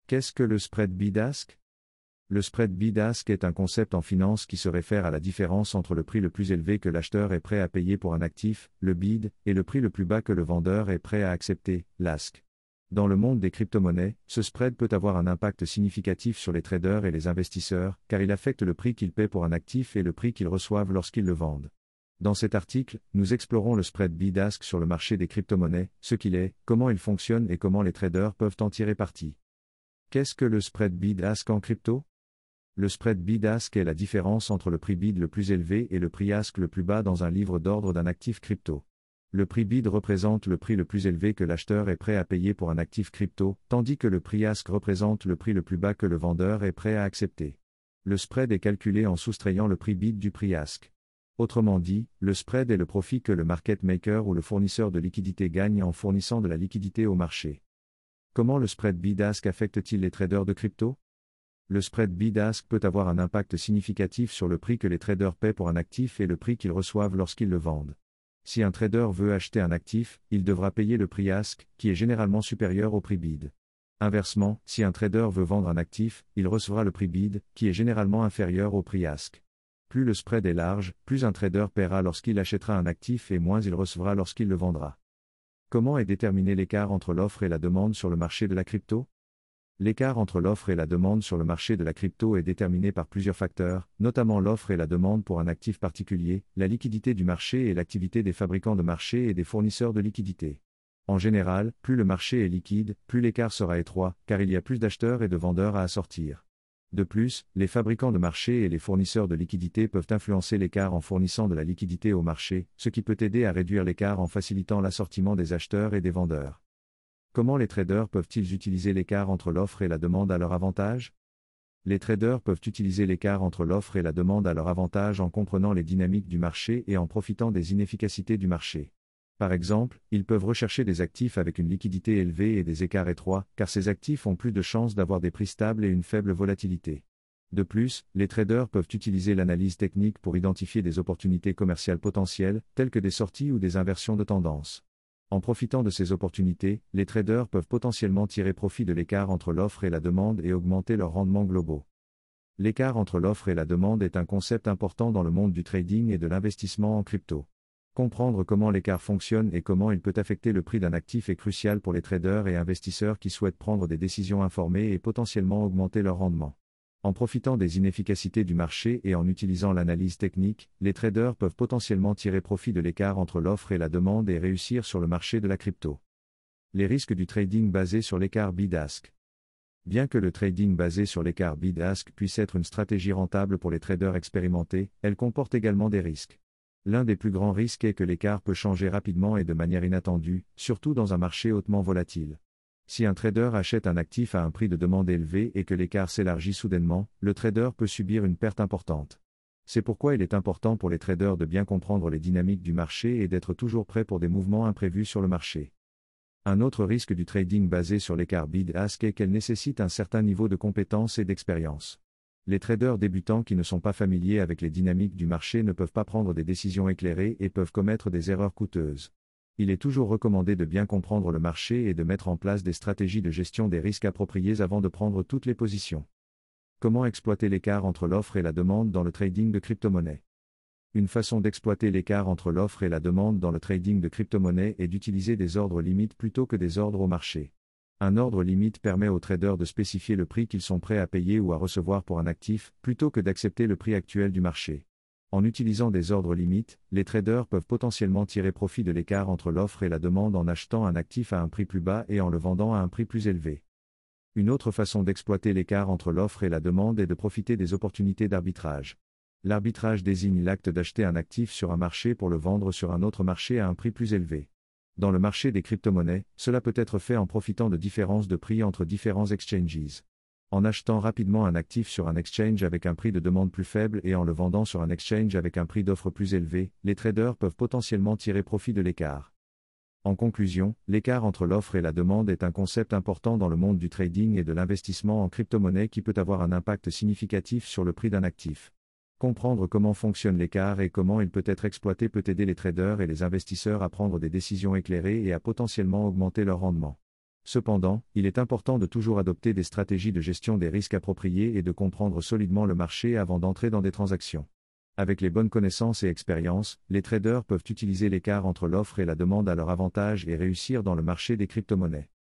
Qu'est-ce que le spread bid-ask? Le spread bid-ask est un concept en finance qui se réfère à la différence entre le prix le plus élevé que l'acheteur est prêt à payer pour un actif, le bid, et le prix le plus bas que le vendeur est prêt à accepter, l'ask. Dans le monde des crypto-monnaies, ce spread peut avoir un impact significatif sur les traders et les investisseurs, car il affecte le prix qu'ils paient pour un actif et le prix qu'ils reçoivent lorsqu'ils le vendent. Dans cet article, nous explorons le spread bid-ask sur le marché des crypto-monnaies, ce qu'il est, comment il fonctionne et comment les traders peuvent en tirer parti. Qu'est-ce que le spread bid-ask en crypto? Le spread bid-ask est la différence entre le prix bid le plus élevé et le prix ask le plus bas dans un livre d'ordre d'un actif crypto. Le prix bid représente le prix le plus élevé que l'acheteur est prêt à payer pour un actif crypto, tandis que le prix ask représente le prix le plus bas que le vendeur est prêt à accepter. Le spread est calculé en soustrayant le prix bid du prix ask. Autrement dit, le spread est le profit que le market maker ou le fournisseur de liquidité gagne en fournissant de la liquidité au marché. Comment le spread bid-ask affecte-t-il les traders de crypto? Le spread bid-ask peut avoir un impact significatif sur le prix que les traders paient pour un actif et le prix qu'ils reçoivent lorsqu'ils le vendent. Si un trader veut acheter un actif, il devra payer le prix ask, qui est généralement supérieur au prix bid. Inversement, si un trader veut vendre un actif, il recevra le prix bid, qui est généralement inférieur au prix ask. Plus le spread est large, plus un trader paiera lorsqu'il achètera un actif et moins il recevra lorsqu'il le vendra. Comment est déterminé l'écart entre l'offre et la demande sur le marché de la crypto? L'écart entre l'offre et la demande sur le marché de la crypto est déterminé par plusieurs facteurs, notamment l'offre et la demande pour un actif particulier, la liquidité du marché et l'activité des fabricants de marché et des fournisseurs de liquidités. En général, plus le marché est liquide, plus l'écart sera étroit, car il y a plus d'acheteurs et de vendeurs à assortir. De plus, les fabricants de marché et les fournisseurs de liquidités peuvent influencer l'écart en fournissant de la liquidité au marché, ce qui peut aider à réduire l'écart en facilitant l'assortiment des acheteurs et des vendeurs. Comment les traders peuvent-ils utiliser l'écart entre l'offre et la demande à leur avantage? Les traders peuvent utiliser l'écart entre l'offre et la demande à leur avantage en comprenant les dynamiques du marché et en profitant des inefficacités du marché. Par exemple, ils peuvent rechercher des actifs avec une liquidité élevée et des écarts étroits, car ces actifs ont plus de chances d'avoir des prix stables et une faible volatilité. De plus, les traders peuvent utiliser l'analyse technique pour identifier des opportunités commerciales potentielles, telles que des sorties ou des inversions de tendance. En profitant de ces opportunités, les traders peuvent potentiellement tirer profit de l'écart entre l'offre et la demande et augmenter leurs rendements globaux. L'écart entre l'offre et la demande est un concept important dans le monde du trading et de l'investissement en crypto. Comprendre comment l'écart fonctionne et comment il peut affecter le prix d'un actif est crucial pour les traders et investisseurs qui souhaitent prendre des décisions informées et potentiellement augmenter leur rendement. En profitant des inefficacités du marché et en utilisant l'analyse technique, les traders peuvent potentiellement tirer profit de l'écart entre l'offre et la demande et réussir sur le marché de la crypto. Les risques du trading basé sur l'écart bid-ask. Bien que le trading basé sur l'écart bid-ask puisse être une stratégie rentable pour les traders expérimentés, elle comporte également des risques. L'un des plus grands risques est que l'écart peut changer rapidement et de manière inattendue, surtout dans un marché hautement volatile. Si un trader achète un actif à un prix de demande élevé et que l'écart s'élargit soudainement, le trader peut subir une perte importante. C'est pourquoi il est important pour les traders de bien comprendre les dynamiques du marché et d'être toujours prêts pour des mouvements imprévus sur le marché. Un autre risque du trading basé sur l'écart bid-ask est qu'elle nécessite un certain niveau de compétence et d'expérience. Les traders débutants qui ne sont pas familiers avec les dynamiques du marché ne peuvent pas prendre des décisions éclairées et peuvent commettre des erreurs coûteuses. Il est toujours recommandé de bien comprendre le marché et de mettre en place des stratégies de gestion des risques appropriées avant de prendre toutes les positions. Comment exploiter l'écart entre l'offre et la demande dans le trading de crypto-monnaies? Une façon d'exploiter l'écart entre l'offre et la demande dans le trading de crypto-monnaies est d'utiliser des ordres limites plutôt que des ordres au marché. Un ordre limite permet aux traders de spécifier le prix qu'ils sont prêts à payer ou à recevoir pour un actif, plutôt que d'accepter le prix actuel du marché. En utilisant des ordres limites, les traders peuvent potentiellement tirer profit de l'écart entre l'offre et la demande en achetant un actif à un prix plus bas et en le vendant à un prix plus élevé. Une autre façon d'exploiter l'écart entre l'offre et la demande est de profiter des opportunités d'arbitrage. L'arbitrage désigne l'acte d'acheter un actif sur un marché pour le vendre sur un autre marché à un prix plus élevé. Dans le marché des crypto-monnaies, cela peut être fait en profitant de différences de prix entre différents exchanges. En achetant rapidement un actif sur un exchange avec un prix de demande plus faible et en le vendant sur un exchange avec un prix d'offre plus élevé, les traders peuvent potentiellement tirer profit de l'écart. En conclusion, l'écart entre l'offre et la demande est un concept important dans le monde du trading et de l'investissement en crypto-monnaie qui peut avoir un impact significatif sur le prix d'un actif. Comprendre comment fonctionne l'écart et comment il peut être exploité peut aider les traders et les investisseurs à prendre des décisions éclairées et à potentiellement augmenter leur rendement. Cependant, il est important de toujours adopter des stratégies de gestion des risques appropriées et de comprendre solidement le marché avant d'entrer dans des transactions. Avec les bonnes connaissances et expériences, les traders peuvent utiliser l'écart entre l'offre et la demande à leur avantage et réussir dans le marché des crypto-monnaies.